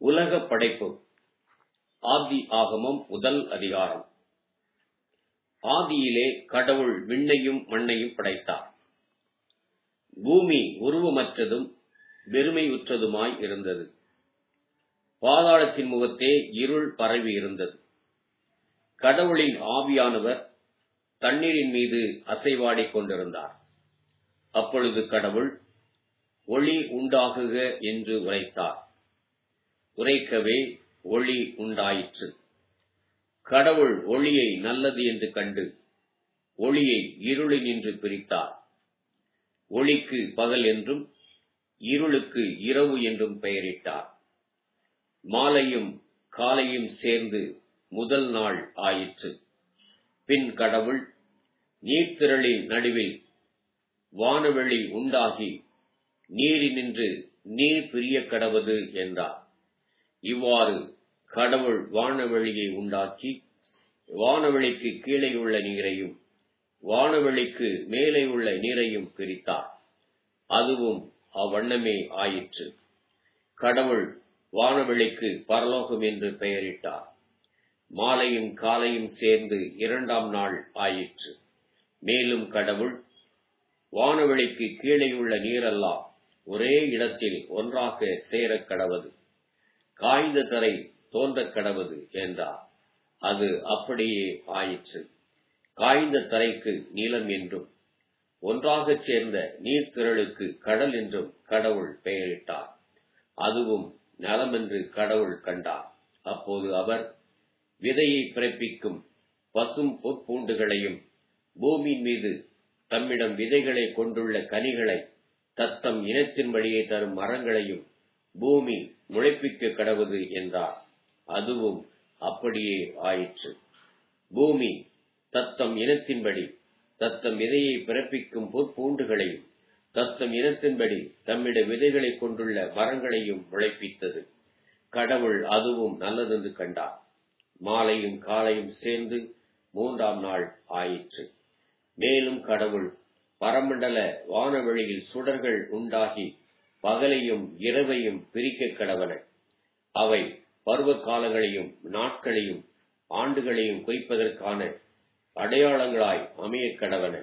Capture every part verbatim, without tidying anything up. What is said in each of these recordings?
உலகப் படைப்பு. ஆதி ஆகமம் முதல் அதிகாரம். ஆதியிலே கடவுள் விண்ணையும் மண்ணையும் படைத்தார். பூமி உருவமற்றதும் வெறுமையுற்றதுமாய் இருந்தது. பாதாளத்தின் முகத்தே இருள் பரவி இருந்தது. கடவுளின் ஆவியானவர் தண்ணீரின் மீது அசைவாடிக் கொண்டிருந்தார். அப்பொழுது கடவுள், ஒளி உண்டாகுக என்று உரைத்தார். உரைக்கவே ஒளி உண்டாயிற்று. கடவுள் ஒளியை நல்லது என்று கண்டு ஒளியை இருளினின்று பிரித்தார். ஒளிக்கு பகல் என்றும் இருளுக்கு இரவு என்றும் பெயரிட்டார். மாலையும் காலையும் சேர்ந்து முதல் நாள் ஆயிற்று. பின் கடவுள், நீர்த்திரளின் நடுவில் வானவெளி உண்டாகி நீரினின்று நீர் பிரிய கடவது என்றார். இவ்வாறு கடவுள் வானவெளியை உண்டாக்கி வானவெளிக்கு கீழே உள்ள நீரையும் வானவெளிக்கு மேலே உள்ள நீரையும் பிரித்தார். அதுவும் அவ்வண்ணமே ஆயிற்று. கடவுள் வானவெளிக்கு பரலோகம் என்று பெயரிட்டார். மாலையும் காலையும் சேர்ந்து இரண்டாம் நாள் ஆயிற்று. மேலும் கடவுள், வானவெளிக்கு கீழே உள்ள நீரெல்லாம் ஒரே இடத்தில் ஒன்றாக சேரக் கடவது, காய்ந்த தரை தோன்றக் கடவது என்றார். அது அப்படியே ஆயிற்று. காய்ந்த தரைக்கு நிலம் என்றும் ஒன்றாகச் சேர்ந்த நீர்த்திரளுக்கு கடல் என்றும் கடவுள் பெயரிட்டார். அதுவும் நலமென்று கடவுள் கண்டார். அப்போது அவர் விதையை பிறப்பிக்கும் பசும் பொற்பூண்டுகளையும் பூமியின் மீது தம்மிடம் விதைகளை கொண்டுள்ள கனிகளை தத்தம் இனத்தின்படியே தரும் மரங்களையும் பூமி முளைப்பிக்க கடவுது என்றார். அதுவும் அப்படியே ஆயிற்று. பூமி தத்தம் இனத்தின்படி தத்தம் விதையை பிறப்பிக்கும் பொற்பூண்டுகளையும் தத்தம் இனத்தின்படி தம்மிட விதைகளை கொண்டுள்ள மரங்களையும் முளைப்பித்தது. கடவுள் அதுவும் நல்லதென்று கண்டார். மாலையும் காலையும் சேர்ந்து மூன்றாம் நாள் ஆயிற்று. மேலும் கடவுள், பரமண்டல வானவெளியில் சுடர்கள் உண்டாகி பகலையும் இரவையும் பிரிக்க கடவன. அவை பருவ காலங்களையும் நாட்களையும் ஆண்டுகளையும் குறிப்பதற்கான அடையாளங்களாய் அமைய கடவன.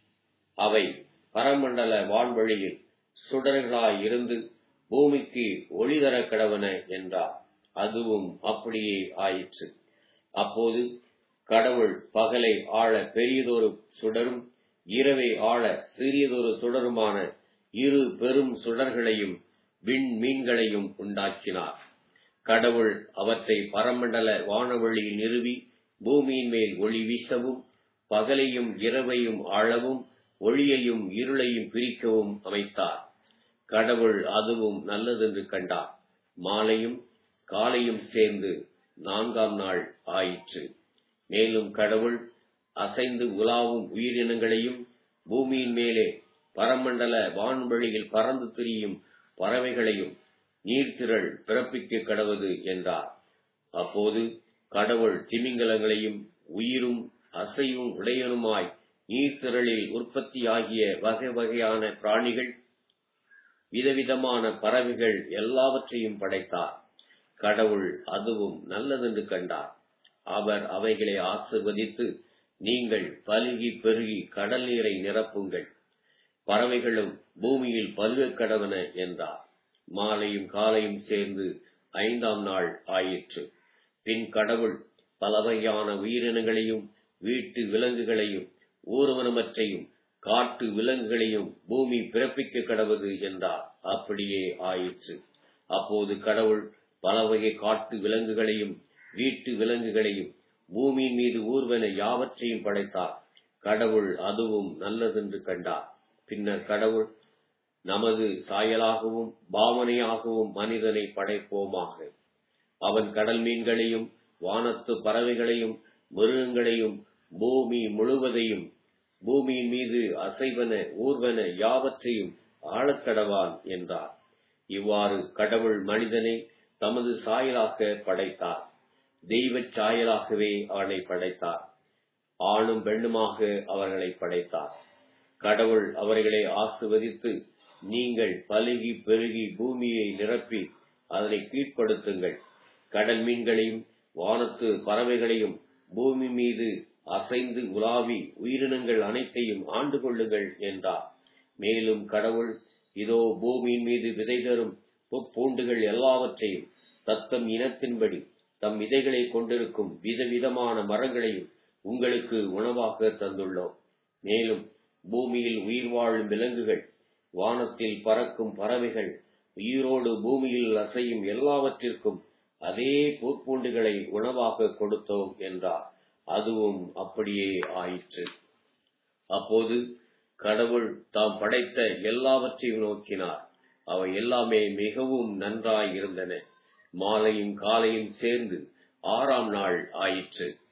அவை பரமண்டல வான்வெளியில் சுடர்களாய் இருந்து பூமிக்கு ஒளி தர கடவன என்றார். அதுவும் அப்படியே ஆயிற்று. அப்போது கடவுள் பகலை ஆள பெரியதொரு சுடரும் இரவை ஆள சிறியதொரு சுடருமான இரு பெரும் சுடர்களையும் விண் மீன்களையும் உண்டாக்கினார். கடவுள் அவற்றை பரமண்டல வானவெளியில் நிறுவி பூமியின் மேல் ஒளி வீசவும் பகலையும் இரவையும் ஆளவும் ஒளியையும் இருளையும் பிரிக்கவும் அமைத்தார். கடவுள் அதுவும் நல்லதென்று கண்டார். மாலையும் காலையும் சேர்ந்து நான்காம் நாள் ஆயிற்று. மேலும் கடவுள் அசைந்து உலாவும் உயிரினங்களையும் பூமியின் மேலே பரமண்டல வான்வெளியில் பறந்து திரியும் பறவைகளையும் நீர்த்திரள் பிறப்பிக்க கடவது என்றார். அப்போது கடவுள் திமிங்கலங்களையும் உயிரும் அசையும் உடையனுமாய் நீர்த்திரளில் உற்பத்தியாகிய வகை வகையான பிராணிகள் விதவிதமான பறவைகள் எல்லாவற்றையும் படைத்தார். கடவுள் அதுவும் நல்லதென்று கண்டார். அவர் அவைகளை ஆசீர்வதித்து, நீங்கள் பலுகி பெருகி கடல் நீரை நிரப்புங்கள், பறவைகளும் பூமியில் பருகக் கடவன என்றார். மாலையும் காலையும் சேர்ந்து ஐந்தாம் நாள் ஆயிற்று. பின் கடவுள் பல வகையான உயிரினங்களையும் வீட்டு விலங்குகளையும் ஊர்வனமற்றையும் காட்டு விலங்குகளையும் பூமி பிறப்பிக்க கடவது என்றார். அப்படியே ஆயிற்று. அப்போது கடவுள் பல வகை காட்டு விலங்குகளையும் வீட்டு விலங்குகளையும் பூமியின் மீது ஊர்வன யாவற்றையும் படைத்தார். கடவுள் அதுவும் நல்லதென்று கண்டார். பின்னர் கடவுள், நமது சாயலாகவும் பாவனையாகவும் மனிதனை படைப்போமாக. அவன் கடல் மீன்களையும் வானத்து பறவைகளையும் மிருகங்களையும் பூமி முழுவதையும் பூமியின் மீது அசைவன ஊர்வன யாவற்றையும் ஆளக்கடவான் என்றார். இவ்வாறு கடவுள் மனிதனை தமது சாயலாக படைத்தார். தெய்வச் சாயலாகவே அவனை படைத்தார். ஆணும் பெண்ணுமாக அவர்களை படைத்தார். கடவுள் அவர்களை ஆசீர்வதித்து, நீங்கள் பலுகி பெருகி பூமியை நிரப்பி அதனை கீழ்ப்படுத்துங்கள். கடல் மீன்களையும் வானத்து பறவைகளையும் பூமி மீது அசைந்து உலாவி உயிரினங்கள் அனைத்தையும் ஆண்டு கொள்ளுங்கள் என்றார். மேலும் கடவுள், இதோ பூமியின் மீது விதை தரும் பூண்டுகள் எல்லாவற்றையும் தத்தம் இனத்தின்படி தம் விதைகளை கொண்டிருக்கும் விதவிதமான மரங்களையும் உங்களுக்கு உணவாக தந்துள்ளோம். மேலும் பூமியில் உயிர் வாழும் விலங்குகள், வானத்தில் பறக்கும் பறவைகள், உயிரோடு பூமியில் அசையும் எல்லாவற்றிற்கும் அதே பூப்பூண்டுகளை உணவாக கொடுத்தோம் என்றார். அதுவும் அப்படியே ஆயிற்று. அப்போது கடவுள் தாம் படைத்த எல்லாவற்றையும் நோக்கினார். அவை எல்லாமே மிகவும் நன்றாய் இருந்தன. மாலையும் காலையும் சேர்ந்து ஆறாம் நாள் ஆயிற்று.